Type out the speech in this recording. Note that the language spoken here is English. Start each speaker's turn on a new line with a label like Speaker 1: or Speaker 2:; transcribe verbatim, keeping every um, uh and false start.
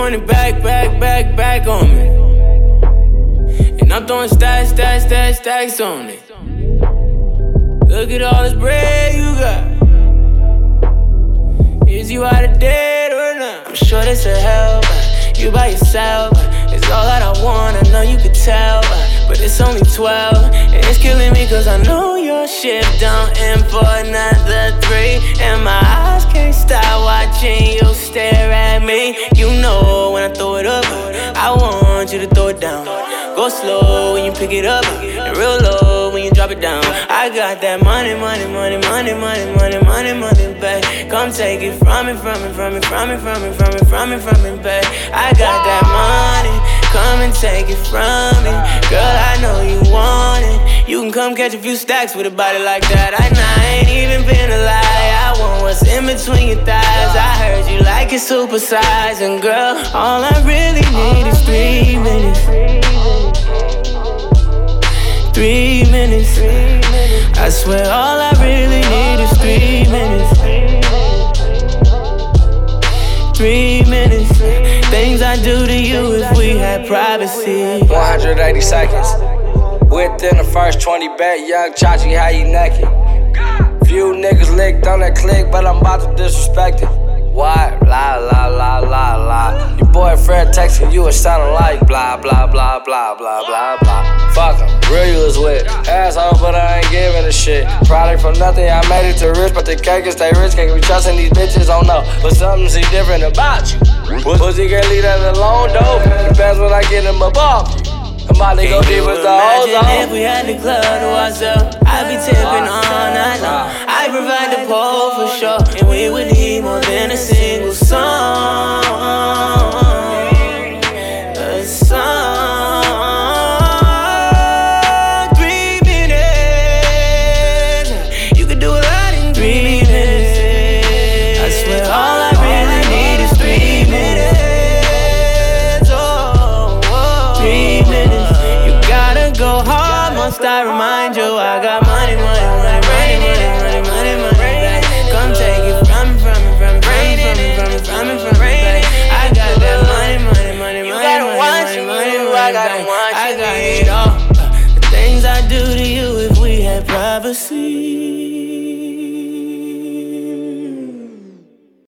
Speaker 1: it back, back, back, back on me. And I'm throwing stacks, stacks, stacks, stacks on it. Look at all this bread you got. Is you out of debt or not? I'm sure this will help. You by yourself. It's all that I want, I know you could tell. But it's only twelve, and it's killing me cause I know your shit don't end for another three. And my eyes can't stop watching you stare at me. You know when I throw it up, I want you to throw it down. Go slow when you pick it up, and real low when you drop it down. I got that money, money, money, money, money, money, money, money, babe. Come take it from me, from me, from me, from me, from me, from me, from me, from me, babe. I got that money, come and take it from me. Girl, I know you want it. You can come catch a few stacks with a body like that. I, I ain't even been a lie. I want what's in between your thighs. I heard you like it supersized. And girl, all I really need is three minutes. Three minutes. I swear all I really need is three minutes. Three minutes. Things I do to you if we had privacy.
Speaker 2: one hundred eighty seconds. Within the first twenty bet, young Chachi, how you naked? Few niggas licked on that click, but I'm about to disrespect it. What? La la la la la. Your boyfriend texting you, it sounding like blah blah blah blah blah blah blah. Fuck him, real you was with. Asshole, but I ain't giving a shit. Probably from nothing, I made it to rich, but the cake is stay rich. Can't be trusting these bitches, don't know. But something see different about you. Pussy can't leave that alone, though. Depends when I get him above you. I'm about to go deep with the hoes on.
Speaker 1: If we had the club to ourselves, I'd be tipping all night long. I provide the pole for sure, and we would need more than a single song. A song. Three minutes. You could do a lot in three minutes. I swear all I really need is three minutes. Oh, oh. Three minutes. Go hard, must I remind you I got money, money, money.